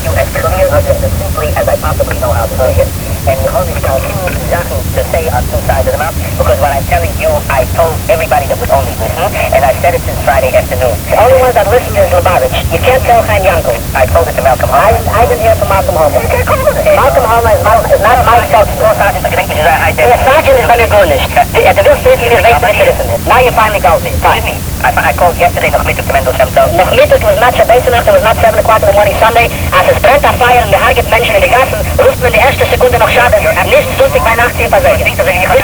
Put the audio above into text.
you as clear as simply as I possibly know how to say it. And you always got huge nothing to say on two sides of the mouth, because what I'm telling you, I told everybody that would only listen, and I've said it since Friday afternoon. The only one that listened is Lubavitch. You can't tell Chaim Yankel. I told it to Malcolm Homer. I didn't hear from Malcolm Homer. You can't call it. Malcolm Homer is not my spokesman. The sergeant is very good. At the real state, he is very citizen. Now you finally called me. Fine. I called yesterday, noch Mittag, Mendel Shemtov. Noch Mittag was not Shabbat Nacht, it was not 7 o'clock in the morning Sunday. Als es brennt auf Feier und wir harget Menschen in die Gassen, ruft man die erste Sekunde noch Schabbat. Nicht Sonntag bei Nacht, sie versägen.